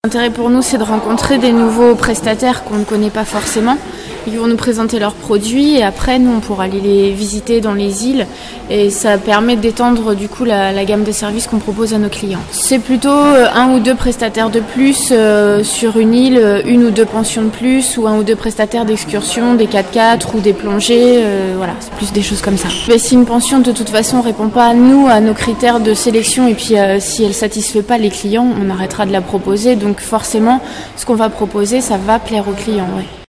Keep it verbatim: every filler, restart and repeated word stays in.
L'intérêt pour nous, c'est de rencontrer des nouveaux prestataires qu'on ne connaît pas forcément. Ils vont nous présenter leurs produits et après, nous, on pourra aller les visiter dans les îles et ça permet d'étendre du coup la, la gamme de services qu'on propose à nos clients. C'est plutôt un ou deux prestataires de plus euh, sur une île, une ou deux pensions de plus ou un ou deux prestataires d'excursion, des quatre-quatre ou des plongées, euh, voilà, c'est plus des choses comme ça. Mais si une pension de toute façon ne répond pas à nous, à nos critères de sélection et puis euh, si elle ne satisfait pas les clients, on arrêtera de la proposer. Donc forcément, ce qu'on va proposer, ça va plaire aux clients. Ouais.